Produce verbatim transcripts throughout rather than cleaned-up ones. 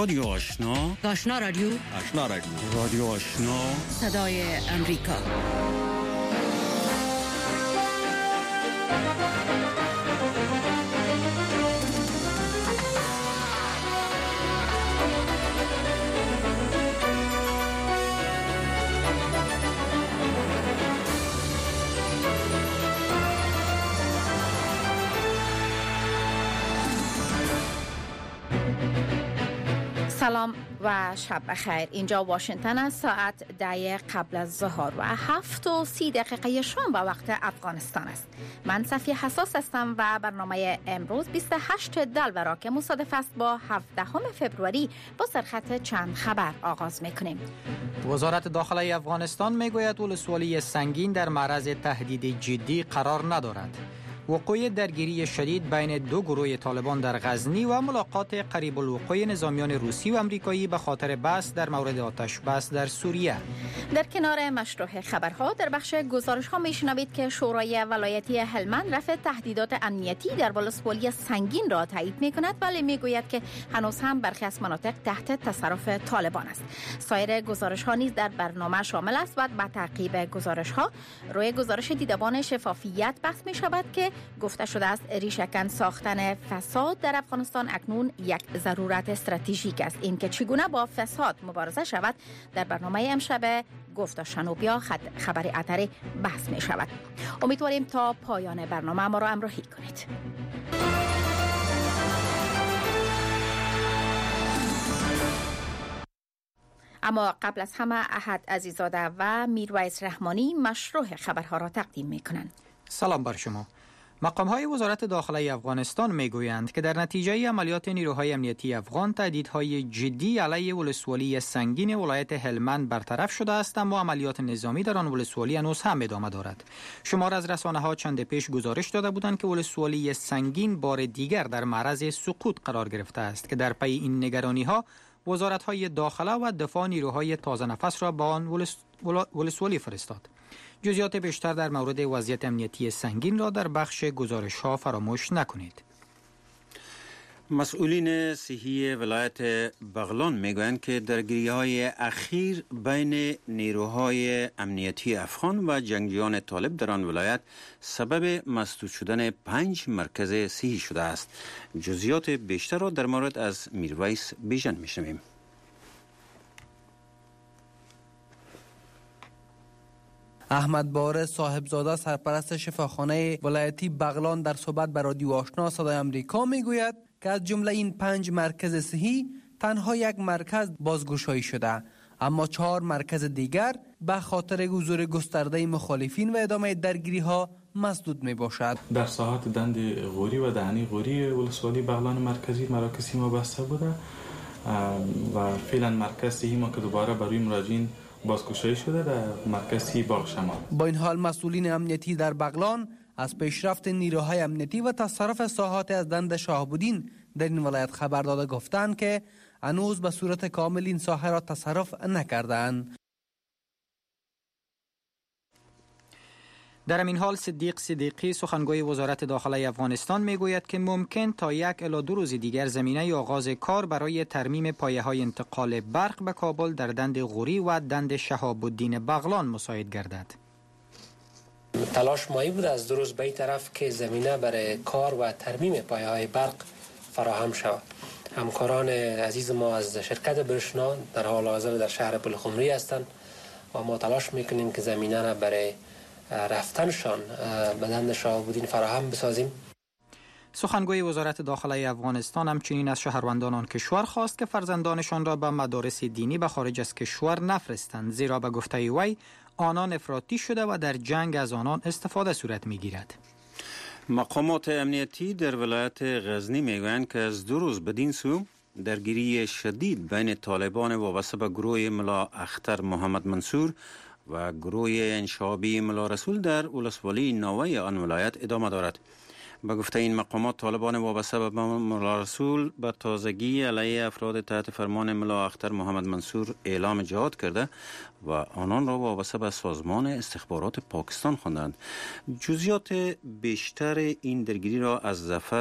رادیو آشنا، آشنا رادیو، آشنا رادیو، رادیو آشنا، صدای امریکا. سلام و شب بخیر. اینجا واشنگتن است. ساعت ده قبل از ظهر و هفت و سی دقیقه شام به وقت افغانستان است. من صفیه حساس هستم و برنامه امروز بیست و هشت دلور که مصادف است با هفدهم فبروری با سرخط چند خبر آغاز میکنیم. وزارت داخله افغانستان میگوید ولسوالی سنگین در معرض تهدید جدی قرار ندارد. وقوع درگیری شدید بین دو گروه طالبان در غزنی و ملاقات قریب الوقوع نظامیان روسی و امریکایی به خاطر بحث در مورد آتش بس در سوریه. در کنار مشروع خبرها در بخش گزارش ها میشنوید که شورای ولایتی هلمند رفع تهدیدات امنیتی در ولسوالی سنگین را تایید میکند، ولی میگوید که هنوز هم برخی از مناطق تحت تصرف طالبان است. سایر گزارش ها نیز در برنامه شامل است و با تعقیب گزارش ها روی گزارش دیدبان شفافیت بحث می شود که گفته شده است ریشه‌کن ساختن فساد در افغانستان اکنون یک ضرورت استراتژیک است. این که چگونه با فساد مبارزه شود در برنامه امشب گفت شنوبیا خبر اتری بحث می شود. امیدواریم تا پایان برنامه ما را همراهی کنید. اما قبل از همه احد عزیزاده و میرویس رحمانی مشروع خبرها را تقدیم می کنند. سلام بر شما. مقام‌های وزارت داخله افغانستان میگویند که در نتیجه عملیات نیروهای امنیتی افغان تهدیدهای جدی علیه ولسوالی سنگین ولایت هلمند برطرف شده است، اما عملیات نظامی در آن ولسوالی هنوز هم ادامه دارد. شمار از رسانه‌ها چند پیش گزارش داده بودند که ولسوالی سنگین بار دیگر در معرض سقوط قرار گرفته است که در پی این نگرانی‌ها وزارت‌های داخله و دفاع نیروهای تازه نفس را به آن ولس... ولسوالی فرستاد. جزئیات بیشتر در مورد وضعیت امنیتی سنگین را در بخش گزارش ها فراموش نکنید. مسئولین صحی ولایت بغلان میگویند که درگیری‌های اخیر بین نیروهای امنیتی افغان و جنگجویان طالب در آن ولایت سبب مسدود شدن پنج مرکز صحی شده است. جزئیات بیشتر را در مورد از میرویس بیژن میشنویم. احمد باره صاحبزاده سرپرست شفاخانه ولایتی بغلان در صحبت با رادیو آشنا صدای امریکا میگوید که از جمله این پنج مرکز صحی تنها یک مرکز بازگشایی شده، اما چهار مرکز دیگر به خاطر حضور گسترده مخالفین و ادامه درگیری ها مسدود می باشد. در ساحات دند غوری و دهنی غوری ولسوالی بغلان مرکزی مراکزی ما بسته بوده و فعلا مرکز صحی ما که دوباره برای مراجعین بازگشایی شده در مرکزی باغ شمال. با این حال مسئولین امنیتی در بغلان از پیشرفت نیروهای امنیتی و تصرف ساحات از دند شاهبودین در این ولایت خبر داده گفتند که هنوز به صورت کامل این ساحه را تصرف نکردند. در همین حال صدیق صدیقی سخنگوی وزارت داخله افغانستان میگوید که ممکن تا یک الی دو روز دیگر زمینه آغاز کار برای ترمیم پایه‌های انتقال برق به کابل در دند غوری و دند شهاب الدین بغلان مساعد گردد. تلاش مایی بود از دو روز به این طرف که زمینه برای کار و ترمیم پایه‌های برق فراهم شود. همکاران عزیز ما از شرکت برشنا در حال حاضر در شهر پلخمری هستند و ما تلاش میکنیم که زمینه را برای رفتنشان به دند شهاب الدین فراهم بسازیم. سخنگوی وزارت داخله افغانستان همچنین از شهروندان آن کشور خواست که فرزندانشان را به مدارس دینی به خارج از کشور نفرستند، زیرا به گفته وی آنان افراطی شده و در جنگ از آنان استفاده صورت میگیرد. مقامات امنیتی در ولایت غزنی میگویند که از دو روز بدین سو درگیری شدید بین طالبان وابسته به گروه ملا اختر محمد منصور و گروه انشابی ملا رسول در ولسوالی ناوه آن ولایت ادامه دارد. به گفته این مقامات طالبان وابسته به ملا رسول به تازگی علیه افراد تحت فرمان ملا اختر محمد منصور اعلام جهاد کرده و آنان را وابسته به سازمان استخبارات پاکستان خواندند. جزئیات بیشتر این درگیری را از ظفر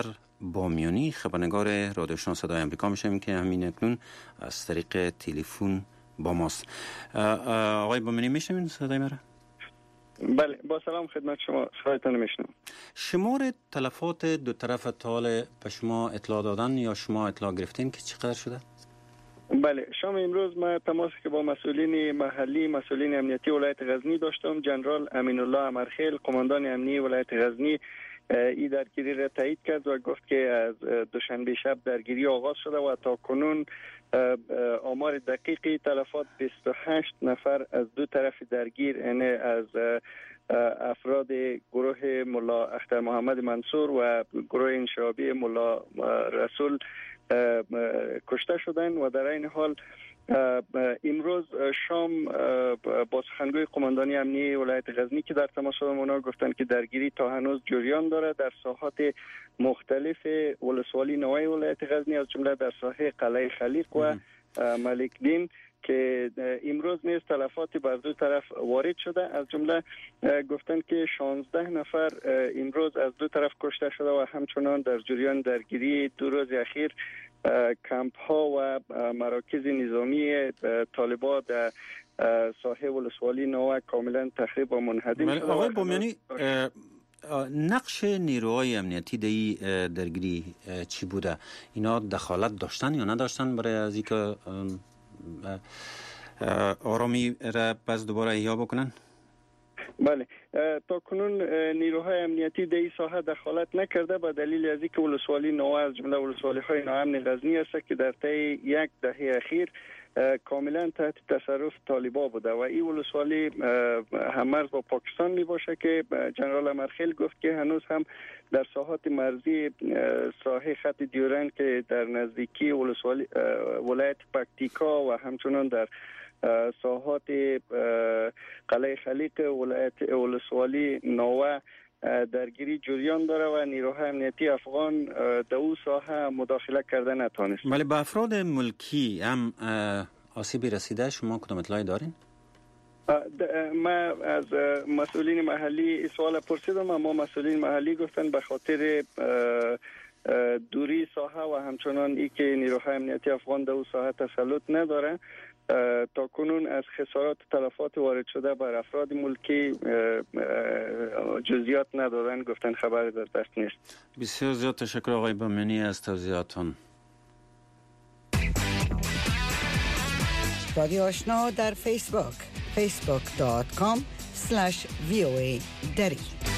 بامیانی خبرنگار رادیو آشنا صدای امریکا میشیم که همین اکنون از طریق تلفن با ماست. آقای بامیانی میشنوین صدای مرا؟ بله، با سلام خدمت شما، صدایتان میشنوم. شمار تلفات دو طرف تال به شما اطلاع دادن یا شما اطلاع گرفتین که چقدر شده؟ بله، شام امروز ما تماسی که با مسئولین محلی، مسئولین امنیتی ولایت غزنی داشتم. جنرال امین الله امرخیل، قماندان امنی ولایت غزنی، این درگیری را تایید کرد و گفت که از دوشنبه شب درگیری آغاز شده و تا کنون آمار دقیقی تلفات بیست و هشت نفر از دو طرف درگیر، یعنی از افراد گروه ملا اختر محمد منصور و گروه انشابی ملا رسول کشته شدند. و در این حال امروز شام با سخنگوی قماندانی امنی ولایت غزنی که در تماس با اونا گفتند که درگیری تا هنوز جریان داره در ساحات مختلف ولسوالی نوای ولایت غزنی، از جمله در ساحه قلعه خلیق و ملک دین که امروز نیز تلفاتی بر دو طرف وارد شده. از جمله گفتند که شانزده نفر امروز از دو طرف کشته شده و همچنان در جریان درگیری دو روز اخیر کمپ ها و مراکز نظامی طالبان در ساحه ولسوالی نو کاملا تخریب و منهدم شده. آقای بامیانی، نقش نیروهای امنیتی در این درگیری چی بوده؟ اینا دخالت داشتن یا نداشتن برای از اینکه آرامی را پس دوباره احیا بکنن؟ بله، تا کنون نیروهای امنیتی در این ساحه دخالت نکرده به دلیل از اینکه ولسوالی نو از جمله ولسوالی های ناامن غزنی است که در طی یک دهه اخیر کاملا تحت تصرف طالبان بوده و این ولسوالی همرز با پاکستان می باشه که جنرال امرخیل گفت که هنوز هم در ساحات مرزی ساحه خط دیورند که در نزدیکی ولسوالی ولایت پکتیکا و همچنان در ساحات قلعه خلیق ولایت ولسوالی نوه درگیری جریان داره و نیروهای امنیتی افغان در اون ساحه مداخله کرده نتونست. ولی به افراد ملکی هم آسیبی رسیده؟ شما کدام اطلاعی دارین؟ ما از مسئولین محلی سوال پرسیدم، اما مسئولین محلی گفتن به خاطر دوری ساحه و همچنان ای که نیروهای امنیتی افغان در اون ساحه تسلط نداره، تا کنون از خسارات و تلفات وارد شده بر افراد ملکی جزئیات ندادن، گفتن خبر در دست نیست. بسیار زیاد تشکر آقای بامیانی از توضیحاتون. رادیو آشنا در فیسبوک فیسبوک دات کام اسلش وی او ای دری.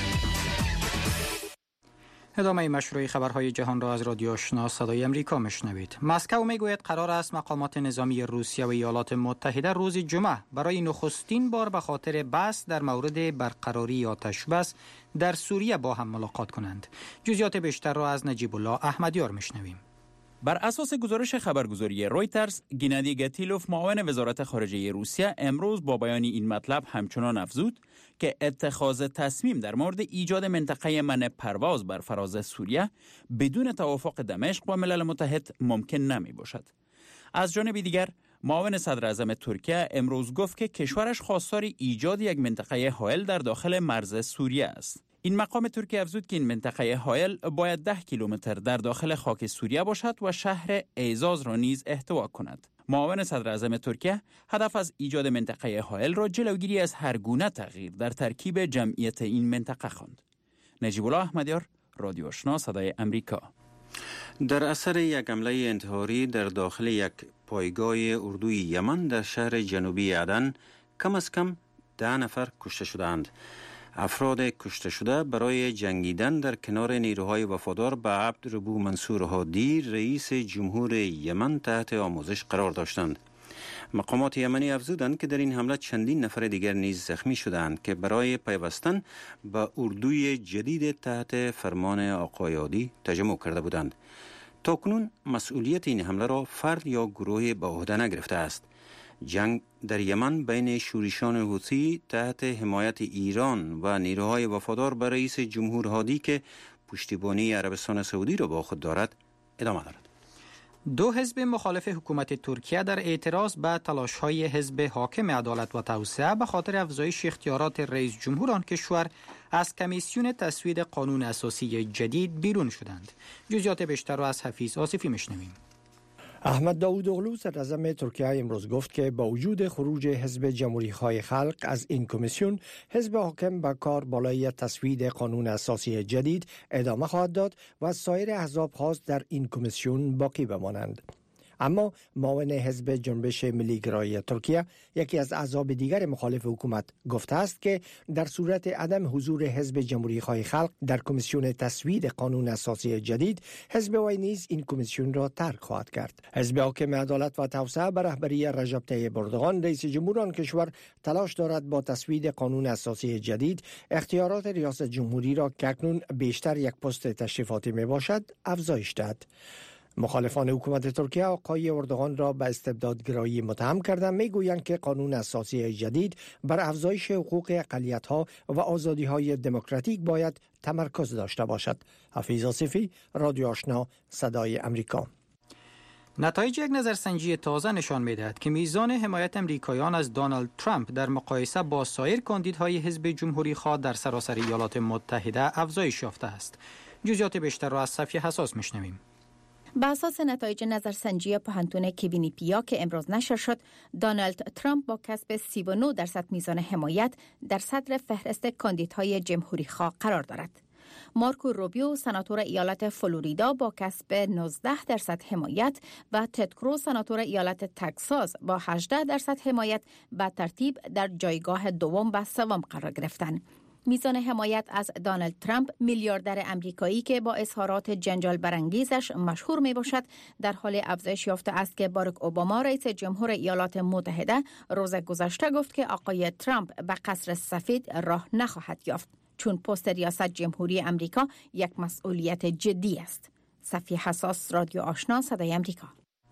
ادامه مشروع خبرهای جهان را از رادیو آشنا صدای امریکا میشنوید. مسکو میگوید قرار است مقامات نظامی روسیه و ایالات متحده روز جمعه برای نخستین بار به خاطر بحث در مورد برقراری آتش بس در سوریه با هم ملاقات کنند. جزئیات بیشتر را از نجیب الله احمدیار میشنویم. بر اساس گزارش خبرگزاری رویترز، گنادی گتیلوف معاون وزارت خارجه روسیه امروز با بیان این مطلب همچنان افزود که اتخاذ تصمیم در مورد ایجاد منطقه منع پرواز بر فراز سوریه بدون توافق دمشق و ملل متحد ممکن نمی باشد. از جانب دیگر، معاون صدر اعظم ترکیه امروز گفت که کشورش خواستار ایجاد یک منطقه حائل در داخل مرز سوریه است. این مقام ترکیه افزود که این منطقه حائل باید ده کیلومتر در داخل خاک سوریه باشد و شهر ایزاز را نیز احتوا کند. معاون صدر اعظم ترکیه هدف از ایجاد منطقه حائل را جلوگیری از هر گونه تغییر در ترکیب جمعیت این منطقه خواند. نجیب الله احمدیار، رادیو آشنا صدای امریکا. در اثر یک حمله انتحاری در داخل یک پایگاه اردوی یمن در شهر جنوبی عدن کم از کم ده نفر کشته شدند. افراد کشته شده برای جنگیدن در کنار نیروهای وفادار به عبدالربو منصور هادی رئیس جمهور یمن تحت آموزش قرار داشتند. مقامات یمنی افزودند که در این حمله چندین نفر دیگر نیز زخمی شدند که برای پیوستن به اردوی جدید تحت فرمان آقای هادی تجمع کرده بودند. تاکنون مسئولیت این حمله را فرد یا گروه به عهده نگرفته است. جنگ در یمن بین شورشیان حوثی تحت حمایت ایران و نیروهای وفادار به رئیس جمهور هادی که پشتیبانی عربستان سعودی را با خود دارد ادامه دارد. دو حزب مخالف حکومت ترکیه در اعتراض به تلاش‌های حزب حاکم عدالت و توسعه به خاطر افزایش اختیارات رئیس جمهور آن کشور از کمیسیون تصویب قانون اساسی جدید بیرون شدند. جزئیات بیشتر را از حفیظ آصفی میشنویم. احمد داوودوغلو صدراعظم ترکیه امروز گفت که با وجود خروج حزب جمهوری‌خواه خلق از این کمیسیون، حزب حاکم به کار بالای تصویب قانون اساسی جدید ادامه خواهد داد و سایر احزاب خواست در این کمیسیون باقی بمانند. اما معاون حزب جنبش ملی گرایی ترکیه، یکی از احزاب دیگر مخالف حکومت، گفته است که در صورت عدم حضور حزب جمهوری‌خواه خلق در کمیسیون تصویب قانون اساسی جدید، حزب وی نیز این کمیسیون را ترک خواهد کرد. حزب حاکم عدالت و توسعه به رهبری رجب طیب اردوغان، رئیس جمهور آن کشور، تلاش دارد با تصویب قانون اساسی جدید اختیارات ریاست جمهوری را که اکنون بیشتر یک پست تشریفاتی می باشد افزایش دهد. مخالفان حکومت ترکیه آقای اردوغان را به استبدادگرایی متهم کردند. میگویند که قانون اساسی جدید بر افزایش حقوق اقلیت‌ها و آزادی‌های دموکراتیک باید تمرکز داشته باشد. حفیظ آصفی، رادیو آشنا، صدای امریکا. نتایج یک نظرسنجی تازه نشان می‌دهد که میزان حمایت امریکایان از دونالد ترامپ در مقایسه با سایر کاندیدهای حزب جمهوری‌خواه در سراسر ایالات متحده افزایش یافته است. جزئیات بیشتر را از صفحه حساس میشنویم. بر اساس نتایج نظرسنجی پوهنتون کوینیپیا که امروز نشر شد، دونالد ترامپ با کسب سی و نه درصد میزان حمایت در صدر فهرست کاندیدهای جمهوری‌خواه قرار دارد. مارکو روبیو، سناتور ایالت فلوریدا، با کسب نوزده درصد حمایت و تد کروز، سناتور ایالت تگزاس، با هجده درصد حمایت به ترتیب در جایگاه دوم و سوم قرار گرفتند. میزان حمایت از دونالد ترامپ، میلیاردر امریکایی که با اظهارات جنجال برانگیزش مشهور می باشد، در حال افزایش یافته است که باراک اوباما، رئیس جمهور ایالات متحده، روز گذشته گفت که آقای ترامپ به قصر سفید راه نخواهد یافت، چون پست ریاست جمهوری امریکا یک مسئولیت جدی است. صفحه حساس، رادیو آشنا، صدای امریکا.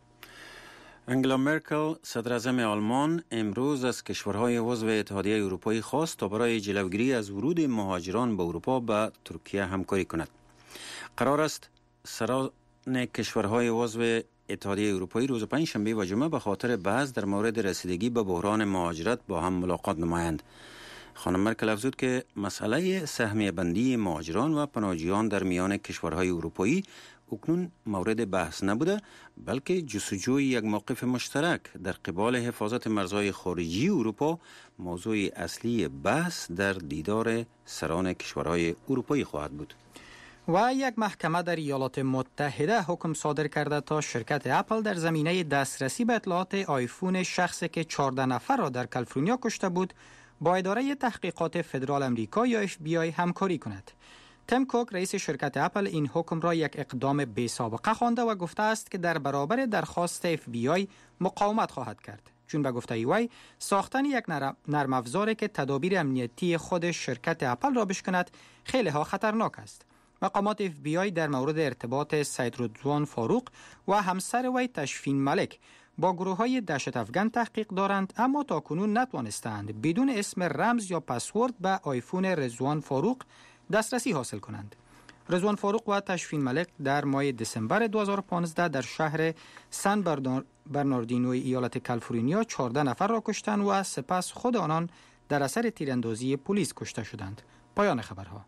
انگلا مرکل، صدراعظم آلمان، امروز از کشورهای عضو اتحادیه اروپایی خواست تا برای جلوگیری از ورود مهاجران به اروپا به ترکیه همکاری کند. قرار است سران کشورهای عضو اتحادیه اروپایی روز پنجشنبه و جمعه به خاطر بحث در مورد رسیدگی به بحران مهاجرت با هم ملاقات نمایند. خانم مرکل افزود که مسئله سهمیه بندی مهاجران و پناهجویان در میان کشورهای اروپایی اکنون مورد بحث نبوده، بلکه جستجوی یک موقف مشترک در قبال حفاظت مرزهای خارجی اروپا موضوع اصلی بحث در دیدار سران کشورهای اروپایی خواهد بود. و یک محکمه در ایالات متحده حکم صادر کرده تا شرکت اپل در زمینه دسترسی به اطلاعات آیفون شخصی که چهارده نفر را در کالیفرنیا کشته بود با اداره تحقیقات فدرال امریکا یا اف بی آی همکاری کند. تیم کوک، رئیس شرکت اپل، این حکم را یک اقدام بی سابقه خوانده و گفته است که در برابر درخواست اف بی آی مقاومت خواهد کرد، چون به گفته وی ساختن یک نرم افزاری که تدابیر امنیتی خود شرکت اپل را بشکند خیلی ها خطرناک است. مقامات اف بی آی در مورد ارتباط سید رضوان فاروق و همسر وی تشفین ملک با گروه های دهشت افغان تحقیق دارند، اما تاکنون نتوانستند بدون اسم رمز یا پسورد به آیفون رضوان فاروق دسترسی حاصل کنند. رضوان فاروق و تشفین ملک در ماه دسامبر دو هزار و پانزده در شهر سن برناردینوی ایالت کالیفرنیا چهارده نفر را کشتند و سپس خود آنان در اثر تیراندازی پلیس کشته شدند. پایان خبرها.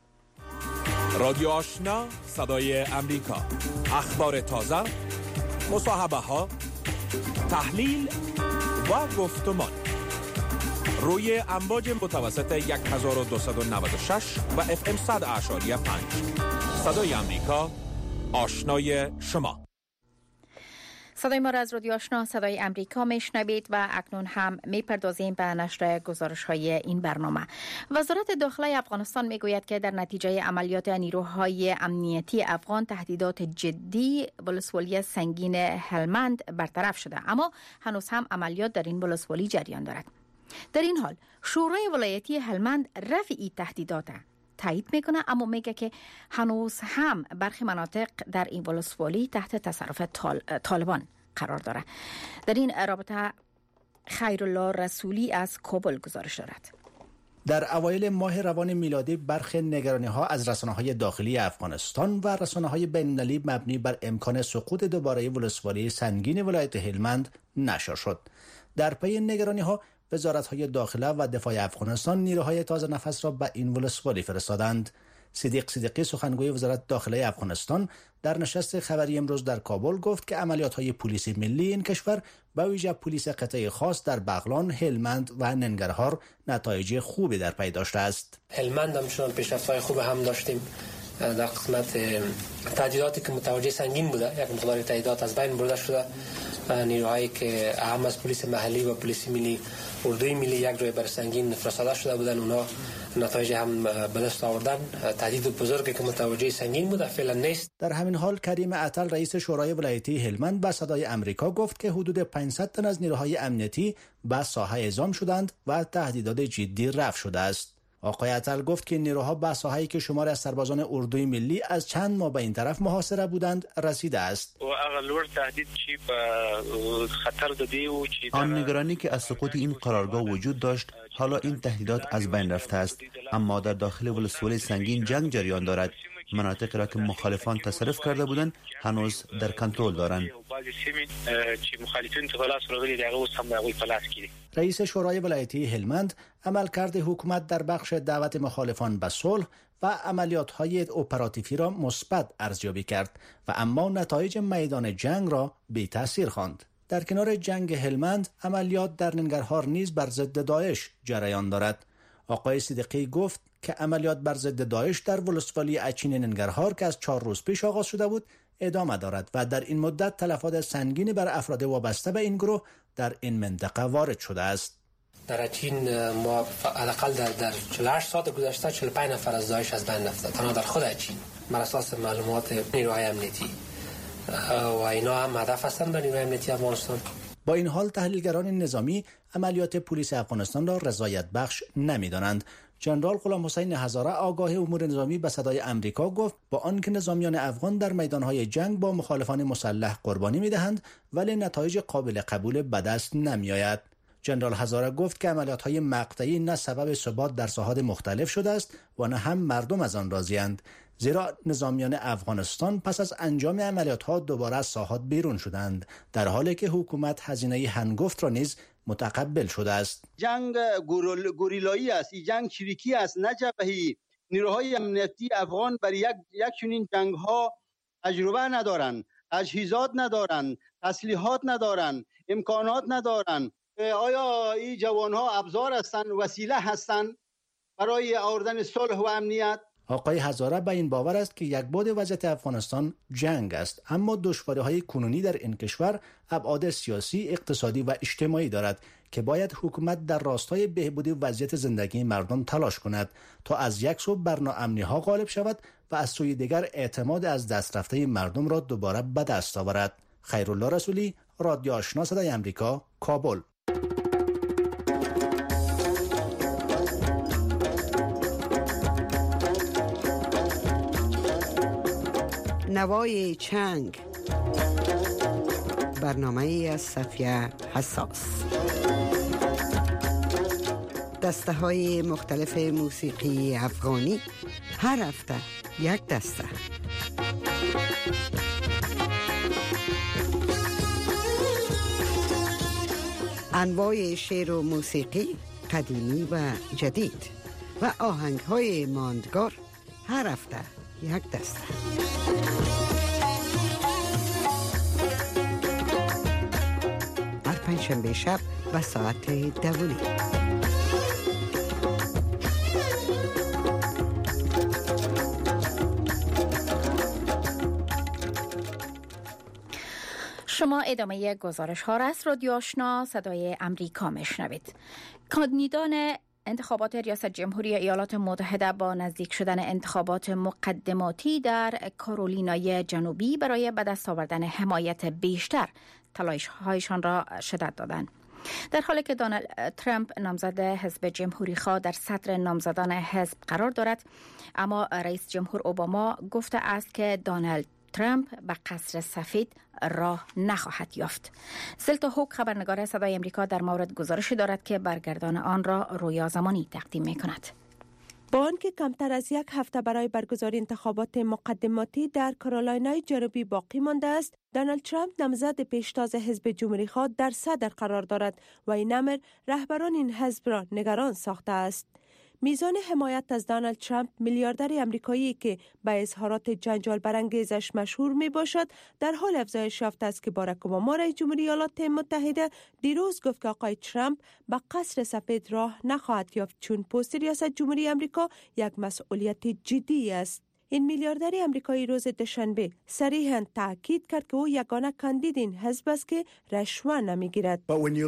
رادیو آشنا، صدای امریکا. اخبار تازه، مصاحبه ها، تحلیل و گفتمان روی امواج متوسط یک هزار و دویست و نود و شش و اف ام صد اعشاری پنج. صدای امریکا، آشنای شما. صدای ما را از رادیو آشنا صدای امریکا میشنوید و اکنون هم میپردازیم به نشر گزارش های این برنامه. وزارت داخله افغانستان میگوید که در نتیجه عملیات نیروهای امنیتی افغان تهدیدات جدی ولسوالی سنگین هلمند برطرف شده، اما هنوز هم عملیات در این ولسوالی جریان دارد. در این حال شورای ولایتی هلمند رفع این تهدیدات تایید میکنه، اما میگه که هنوز هم برخی مناطق در این ولسوالی تحت تصرف طال... طالبان قرار داره. در این رابطه خیرالله رسولی از کابل گزارش دارد. در اوایل ماه روان میلادی برخی نگرانی‌ها از رسانه‌های داخلی افغانستان و رسانه‌های بین‌المللی مبنی بر امکان سقوط دوباره ولسوالی سنگین ولایت هلمند نشر شد. در پی نگرانی‌ها وزارت‌های داخله و دفاع افغانستان نیروهای تازه نفس را به این ولسوالی فرستادند. صدیق صدیقی سخنگوی وزارت داخله افغانستان در نشست خبری امروز در کابل گفت که عملیات‌های پلیس ملی این کشور به ویژه پلیس قطعه خاص در بغلان، هلمند و ننگرهار نتایج خوبی در پی داشته است. هلمند هم چنان پیشرفت‌های خوب هم داشتیم در قسمت تهدیداتی که متوجه سنگین بوده، یک مقدار تهدیدات از بین برده شده و نیروهایی که اهم از پلیس محلی و پلیس ملی، اردوی ملی یک جای بر سنگین فرستاده شده بودن، اونا نتایج هم به دست آوردن. تهدید بزرگی که متوجه سنگین بوده فعلا نیست. در همین حال کریم عطل رئیس شورای ولایتی هلمند به صدای آمریکا گفت که حدود پانصد تن از نیروهای امنیتی به ساحه اعزام شدند و تهدیدات جدی رفع شده است. آقای عطل گفت که نیروها به ساحه‌ای که شمار از سربازان اردوی ملی از چند ماه به این طرف محاصره بودند رسیده است. آن نگرانی که از سقوط این قرارگاه وجود داشت حالا این تهدیدات از بین رفته است، اما در داخل ولسوالی سنگین جنگ جریان دارد. مناطقی را که مخالفان تصرف کرده بودند هنوز در کنترل دارند. رئیس شورای ولایتی هلمند عملکرد حکومت در بخش دعوت مخالفان به صلح و عملیات‌های اپراتیوی را مثبت ارزیابی کرد و اما نتایج میدان جنگ را بی تأثیر خواند. در کنار جنگ هلمند عملیات در ننگرهار نیز بر ضد داعش جریان دارد. آقای صدیقی گفت که عملیات بر ضد داعش در ولسوالی اچین ننگرهار که از چهار روز پیش آغاز شده بود ادامه دارد و در این مدت تلفات سنگینی بر افراد وابسته به این گروه در این منطقه وارد شده است. در اچین ما حداقل در در چهل و هشت ساعت گذشته چهل و پنج نفر از داعش از بین رفته، تنها در خود اچین، بر اساس معلومات نیروهای امنیتی و اینا هم هدف هستند به نیروهای امنیتی افغانستان. با این حال تحلیلگران نظامی عملیات پلیس افغانستان را رضایت بخش نمی‌دانند. جنرال غلام حسین هزاره آگاه امور نظامی به صدای آمریکا گفت با آنکه نظامیان افغان در میدان‌های جنگ با مخالفان مسلح قربانی می‌دهند ولی نتایج قابل قبول به دست نمی‌آید. جنرال هزاره گفت که عملیات‌های مقطعی نه سبب ثبات در ساحات مختلف شده است و نه هم مردم از آن راضی‌اند، زیرا نظامیان افغانستان پس از انجام عملیات‌ها دوباره از ساحات بیرون شدند، در حالی که حکومت هزینه هنگفت را نیز متقبل شده است. جنگ گوریلایی است، این جنگ چریکی است، نه جبهه‌ای. نیروهای امنیتی افغان برای یک یک چنین جنگ‌ها تجربه ندارند، تجهیزات ندارند، تسلیحات ندارند، امکانات ندارند. آیا این جوان‌ها ابزار هستند، وسیله هستند برای آوردن صلح و امنیت؟ آقای هزاره به این باور است که یک بعد وضعیت افغانستان جنگ است، اما دشواری‌های کنونی در این کشور ابعاد سیاسی، اقتصادی و اجتماعی دارد که باید حکومت در راستای بهبودی وضعیت زندگی مردم تلاش کند تا از یک سو بر ناامنی‌ها غالب شود و از سوی دیگر اعتماد از دست رفته مردم را دوباره به دست آورد. خیرالله رسولی، رادیو آشنا صدای آمریکا، کابل. نوای چنگ، برنامه از صفیه حساس. دسته های مختلف موسیقی افغانی، هر هفته یک دسته. انواع شعر و موسیقی قدیمی و جدید و آهنگ های ماندگار، هر هفته یک دسته. هر پنجشنبه شب و ساعت دوونی. شما ادامه گزارش ها را از رادیو آشنا صدای امریکا میشنوید. کاندیدان انتخابات ریاست جمهوری ایالات متحده با نزدیک شدن انتخابات مقدماتی در کارولینای جنوبی برای به دست آوردن حمایت بیشتر تلاش‌هایشان را شدت دادند. در حالی که دونالد ترامپ نامزد حزب جمهوری خواه در صدر نامزدان حزب قرار دارد، اما رئیس جمهور اوباما گفته است که دونالد ترامپ به قصر سفید راه نخواهد یافت. زلتا هوک خبرنگار صدای امریکا در مورد گزارشی دارد که برگردان آن را رویا زمانی تقدیم می کند. با آنکه کمتر از یک هفته برای برگزاری انتخابات مقدماتی در کارولینای جنوبی باقی مانده است، دونالد ترامپ نامزد پیشتاز حزب جمهوری‌خواه در صدر قرار دارد و این امر رهبران این حزب را نگران ساخته است. میزان حمایت از دونالد ترامپ، میلیاردر امریکایی که به اظهارات جنجال برانگیزش مشهور می باشد، در حال افزایش یافته است که باراک اوباما رئیس جمهوری ایالات متحده دیروز گفت که آقای ترامپ به قصر سفید راه نخواهد یافت چون پست ریاست جمهوری آمریکا یک مسئولیت جدی است. این میلیاردر امریکایی روز دوشنبه صریحاً تاکید کرد که او یگانه کاندید این حزب است که رشوه نمیگیرد.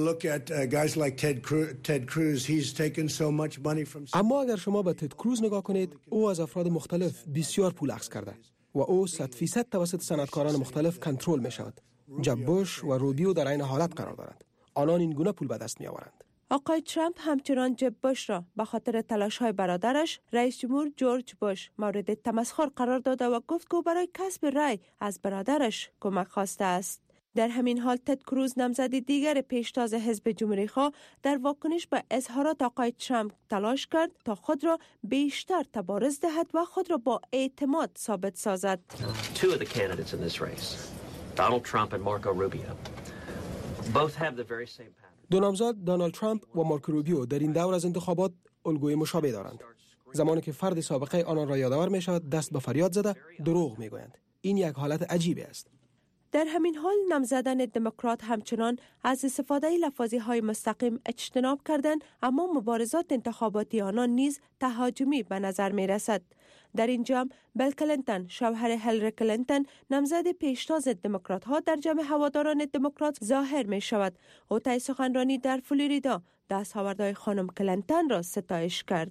اما اگر شما به تد کروز نگاه کنید، او از افراد مختلف بسیار پول اخذ کرده و او صد فیصد توسط صنعتکاران مختلف کنترل می شود. جب بوش و روبیو در این حالت قرار دارند. آنان این گونه پول به دست می آورند. آقای ترامپ همچنان جب بوش را به خاطر تلاش‌های برادرش رئیس جمهور جورج بوش مورد تمسخر قرار داده و گفت که برای کسب رأی از برادرش کمک خواسته است. در همین حال تد کروز نامزد دیگر پیشتاز حزب جمهوری‌خواه در واکنش به اظهارات آقای ترامپ تلاش کرد تا خود را بیشتر تبارز دهد و خود را با اعتماد ثابت سازد. Two of the candidates in this race, Donald Trump and Marco Rubio, both have the very same pattern. دو نامزد دونالد ترامپ و مارکو روبیو در این دور از انتخابات الگوی مشابه دارند. زمانی که فرد سابقه آنان را یادآور می شود، دست به فریاد زده دروغ می گویند. این یک حالت عجیبی است. در همین حال نامزدان دموکرات همچنان از استفاده لفاظی های مستقیم اجتناب کردند، اما مبارزات انتخاباتی آنان نیز تهاجمی به نظر می رسد. در این جمع بیل کلینتون، شوهر هیلاری کلینتون، نامزد پیشتاز دموکرات ها در جمع هواداران دموکرات ظاهر می شود. او طی سخنرانی در فلوریدا دستاوردهای خانم کلینتون را ستایش کرد.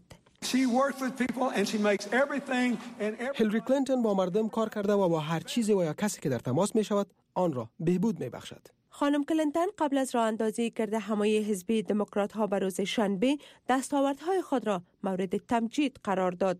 هیلاری کلینتون با مردم کار کرده و با هر چیزی و یا کسی که در تماس می شود آن را بهبود می بخشد. خانم کلینتون قبل از راه اندازی کرده همایی حزبی دموکرات ها به روز شنبه دستاوردهای خود را مورد تمجید قرار داد.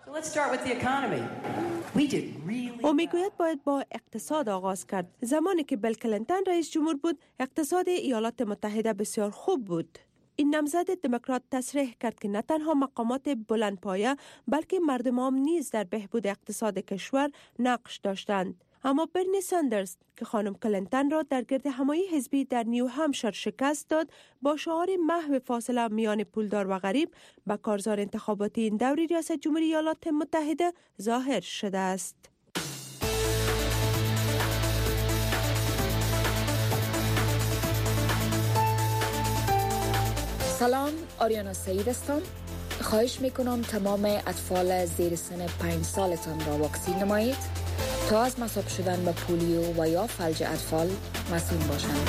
او میگوید باید با اقتصاد آغاز کرد. زمانی که بیل کلینتون رئیس جمهور بود، اقتصاد ایالات متحده بسیار خوب بود. این نامزد دموکرات تصریح کرد که نه تنها مقامات بلندپایه بلکه مردمان نیز در بهبود اقتصاد کشور نقش داشتند. اما برنی ساندرز که خانم کلینتون را در گرد همایی حزبی در نیو همشایر شکست داد، با شعار محو فاصله میان پولدار و غریب به کارزار انتخاباتی این دوری ریاست جمهوری ایالات متحده ظاهر شده است. سلام، آریانا سعید هستم. خواهش میکنم تمام اطفال زیر سن پنج سالتان را واکسین نمایید تا از مصاب شدن به پولیو و یا فلج اطفال مسئول باشند.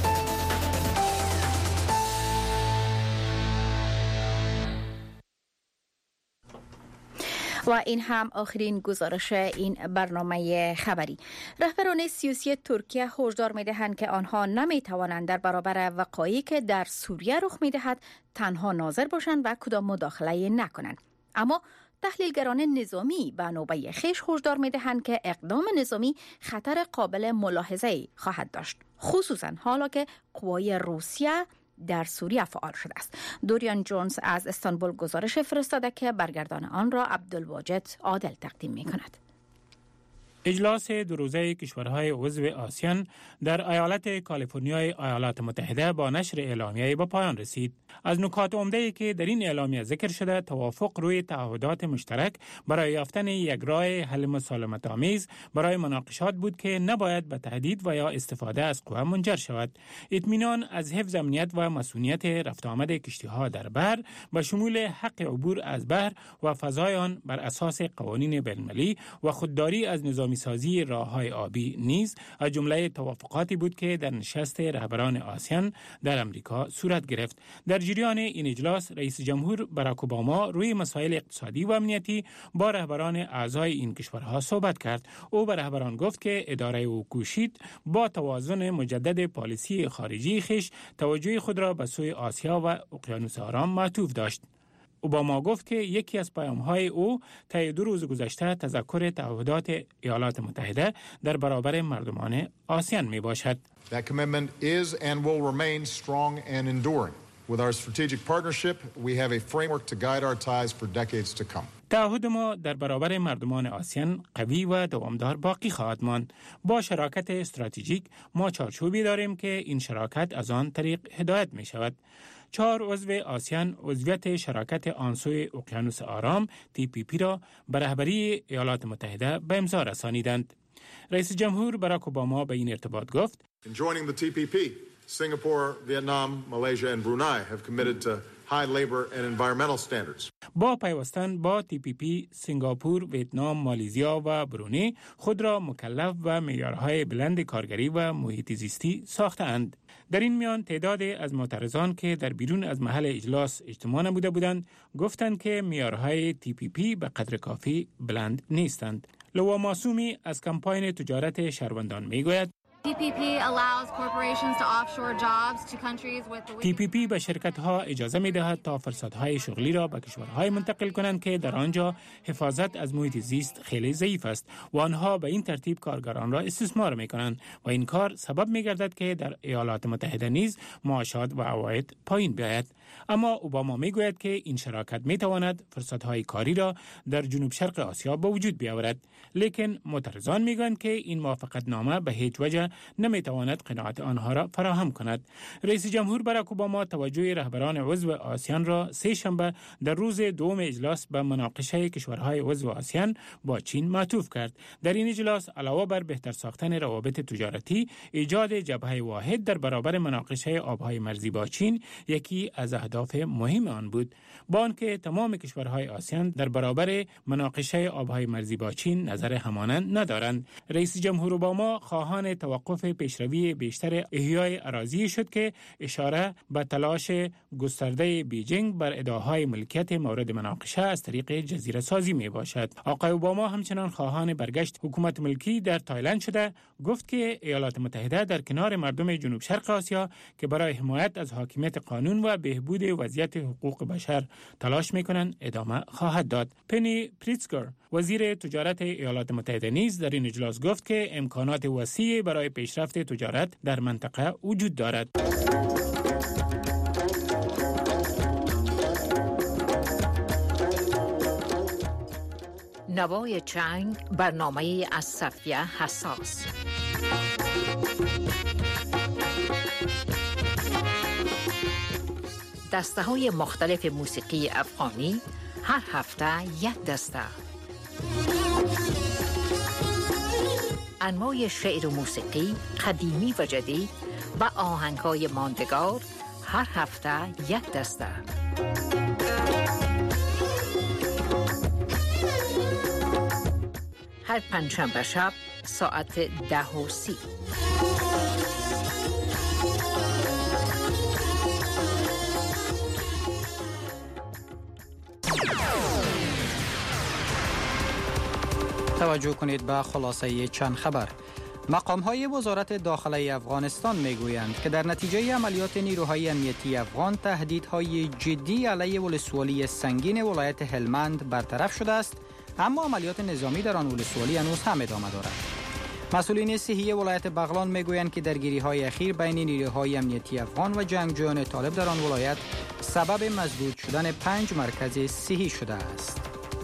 و این هم آخرین گزارش این برنامه خبری. رهبران سیاسی ترکیه هشدار می‌دهند که آنها نمی‌توانند در برابر وقایعی که در سوریه رخ می‌دهد تنها ناظر باشند و کدام مداخله نکنند. اما تحلیلگران نظامی به نوبه خویش هشدار می‌دهند که اقدام نظامی خطر قابل ملاحظه‌ای خواهد داشت، خصوصا حالا که قوای روسیه در سوریه فعال شده است. دوریان جونز از استانبول گزارش فرستاده که برگردان آن را عبدالواجد عادل تقدیم می کند. اجلاس دو روزه کشورهای عضو آسیان در ایالت کالیفرنیای ایالات متحده با نشر اعلامیه‌ای به پایان رسید. از نکات عمده‌ای که در این اعلامیه ذکر شده، توافق روی تعهدات مشترک برای یافتن یک راه حل مسالمت‌آمیز برای مناقشات بود که نباید به تهدید و یا استفاده از قوه منجر شود. اطمینان از حفظ امنیت و مسئولیت رفت آمد کشتی‌ها در بحر به شمول حق عبور از بحر و فضای آن بر اساس قوانین بین‌المللی و خودداری از نظام سازی راه‌های آبی نیز از جمله توافقاتی بود که در نشست رهبران آسیان در امریکا صورت گرفت. در جریان این اجلاس رئیس جمهور باراک اوباما روی مسائل اقتصادی و امنیتی با رهبران اعضای این کشورها صحبت کرد. او به رهبران گفت که اداره او کوشید با توازن مجدد پالیسی خارجی خیش توجه خود را به سوی آسیا و اقیانوس آرام معطوف داشت. اوباما گفت که یکی از پیام‌های او طی دو روز گذشته تذکر تعهدات ایالات متحده در برابر مردمان آسیان می باشد. That commitment is and will remain strong and enduring. With our strategic partnership, we have a framework to guide our ties for decades to come. تعهد ما در برابر مردمان آسیان قوی و دوامدار باقی خواهد ماند. با شراکت استراتژیک ما چارچوبی داریم که این شراکت از آن طریق هدایت می شود. چهار عضو آسیان عضویت شراکت آنسوی اقیانوس آرام تی پی پی را به رهبری ایالات متحده به امضا رسانیدند. رئیس جمهور باراک اوباما به این ارتباط گفت: In joining the T P P, Singapore, Vietnam, Malaysia and Brunei have committed to high labor and environmental standards. با پیوستن با تی پی پی، سنگاپور، ویتنام، مالزیا و برونی خود را مکلف و معیارهای بلند کارگری و محیط زیستی ساختند. در این میان تعدادی از معترضان که در بیرون از محل اجلاس اجتماع نموده بودند گفتند که معیارهای تی پی پی به قدر کافی بلند نیستند. لوا ماسومی از کمپاین تجارت شهروندان میگوید: تی پی پی allows corporations to offshore jobs to countries with the تی پی پی به شرکت‌ها اجازه می‌دهد تا فرصت‌های شغلی را به کشورهای منتقل کنند که در آنجا حفاظت از محیط زیست خیلی ضعیف است و آنها به این ترتیب کارگران را استثمار می‌کنند و این کار سبب می‌گردد که در ایالات متحده نیز معاشات و عواید پایین بیاید. اما اوباما می‌گوید که این شراکت می‌تواند فرصت‌های کاری را در جنوب شرق آسیا به وجود بیاورد، لیکن معترضان می‌گویند که این موافقتنامه به هیچ وجه نمی‌تواند قناعت آنها را فراهم کند. رئیس جمهور باراک اوباما توجه رهبران عضو آسیان را سه شنبه در روز دوم اجلاس به مناقشه کشورهای عضو آسیان با چین معطوف کرد. در این اجلاس علاوه بر بهتر ساختن روابط تجارتی، ایجاد جبهه واحد در برابر مناقشه آبهای مرزی با چین یکی از اهداف مهم آن بود. با آنکه تمام کشورهای آسیان در برابر مناقشه آبهای مرزی با چین نظر همانند ندارند، رئیس جمهور اوباما خواهان توقف پیشروی بیشتر احیای اراضی شد که اشاره به تلاش گسترده بیجینگ بر ادعاهای ملکیت مورد مناقشه از طریق جزیره سازی می باشد. آقای اوباما همچنان خواهان برگشت حکومت ملکی در تایلند شده، گفت که ایالات متحده در کنار مردم جنوب شرق آسیا که برای حمایت از حاکمیت قانون و بهبود وضعیت حقوق بشر تلاش می‌کنند ادامه خواهد داد. پنی پریتزگر وزیر تجارت ایالات متحده نیز در این اجلاس گفت که امکانات وسیعی برای پیشرفت تجارت در منطقه وجود دارد. نوای چنگ، برنامه از صفیه حساس. دسته های مختلف موسیقی افغانی هر هفته یک دسته. انواع شعر و موسیقی قدیمی و جدید و آهنگ های ماندگار هر هفته یک دسته. هر پنجشنبه شب ساعت ده و سی. توجه کنید به خلاصه چند خبر. مقام‌های وزارت داخله افغانستان می‌گویند که در نتیجه عملیات نیروهای امنیتی افغان تهدیدهای جدی علیه ولسوالی سنگین ولایت هلمند برطرف شده است، اما عملیات نظامی در آن ولسوالی هنوز هم ادامه دارد. مسئولین صحی ولایت بغلان می‌گویند که درگیری‌های اخیر بین نیروهای امنیتی افغان و جنگجویان طالب در آن ولایت سبب مسدود شدن پنج مرکز صحی شده است.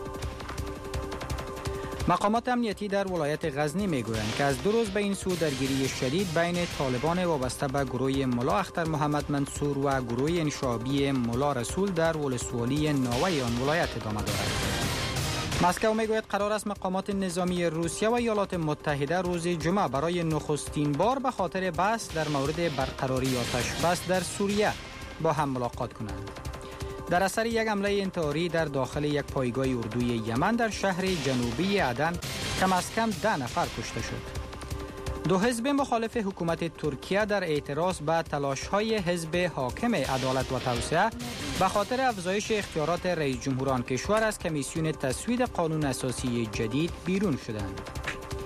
مقامات امنیتی در ولایت غزنی میگویند که از دو روز به این سو درگیری شدید بین طالبان وابسته به گروه ملا اختر محمد منصور و گروه انشابی ملا رسول در ولسوالی ناوی آن ولایت ادامه دارد. مسکو میگوید قرار است مقامات نظامی روسیه و ایالات متحده روز جمعه برای نخستین بار به خاطر بحث در مورد برقراری آتش بس در سوریه با هم ملاقات کنند. در اثر یک حمله انتحاری در داخل یک پایگاه اردوی یمن در شهر جنوبی عدن کم از کم ده نفر کشته شد. دو حزب مخالف حکومت ترکیه در اعتراض به تلاش‌های حزب حاکم عدالت و توسعه به خاطر افزایش اختیارات رئیس جمهور آن کشور از کمیسیون تصویب قانون اساسی جدید بیرون شدند.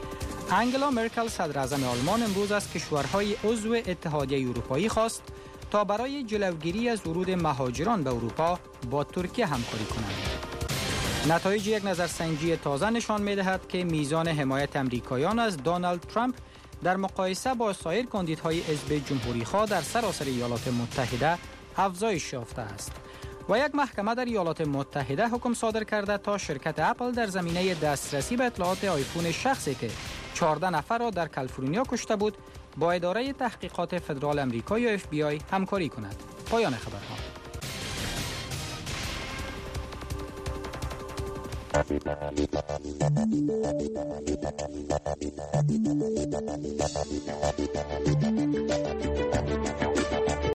انگلا مرکل صدر اعظم آلمان امروز از کشورهای عضو اتحادیه اروپایی خواست تا برای جلوگیری از ورود مهاجران به اروپا با ترکیه همکاری کنند. نتایج یک نظرسنجی تازه نشان می‌دهد که میزان حمایت امریکایان از دونالد ترامپ در مقایسه با سایر کاندیدهای حزب جمهوری‌خواه در سراسر ایالات متحده افزایش یافته است. و یک محکمه در ایالات متحده حکم صادر کرده تا شرکت اپل در زمینه دسترسی به اطلاعات آیفون شخصی که چهارده نفر را در کالیفرنیا کشته بود با اداره تحقیقات فدرال امریکا یا اف بی آی همکاری کند. پایان خبرها.